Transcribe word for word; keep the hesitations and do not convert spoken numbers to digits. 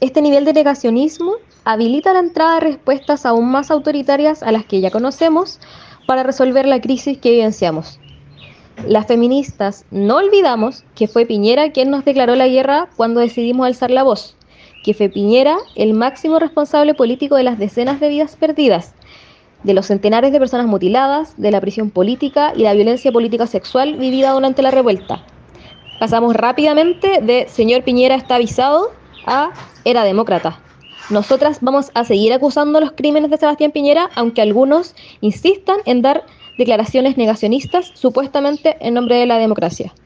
Este nivel de negacionismo habilita la entrada de respuestas aún más autoritarias a las que ya conocemos para resolver la crisis que vivenciamos. Las feministas no olvidamos que fue Piñera quien nos declaró la guerra cuando decidimos alzar la voz, que fue Piñera el máximo responsable político de las decenas de vidas perdidas, de los centenares de personas mutiladas, de la prisión política y la violencia política sexual vivida durante la revuelta. Pasamos rápidamente de señor Piñera está avisado a era demócrata. Nosotras vamos a seguir acusando los crímenes de Sebastián Piñera, aunque algunos insistan en dar declaraciones negacionistas supuestamente en nombre de la democracia.